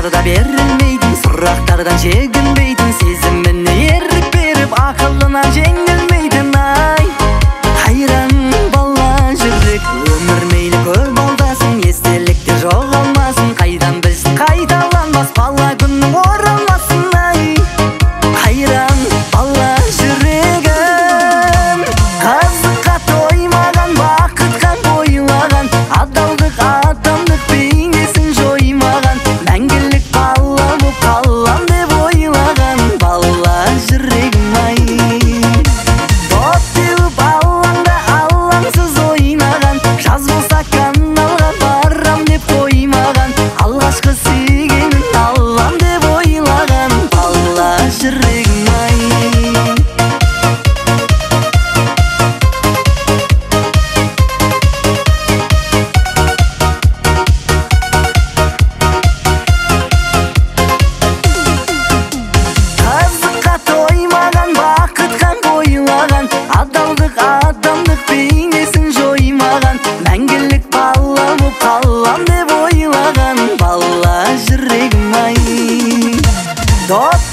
да берілмейтін, сұрақтардан шегінбейтін, сезіміне ерік беріп ақылына жеңілмейтін. Ай, қайран бала жүрек, өмір мейлі көп алдасын, естелікте жоғалмасын, қайдан білсін қайталанбас бала күннің оралмасын. Ай, қайран бала жүрегім, қызыққа тоймаған, бақытқа бойлаған, адалдық адамдық бейнесін жоймаған, мәңгілік бала боп қалам деп ойлаған бала жүрегім. Ай, доп теуіп алаңда алаңсыз ойнаған, жаз болса каналға барам деп қоймаған, алғашқы сүйгенін алам деп ойлаған бала жүрегім. Ай, қызыққа тоймаған, бақытқа бойлаған, адалдық адамдық бейнесін жоймаған, мәңгілік бала боп қалам деп ойлаған бала жүрегім. Ай, доп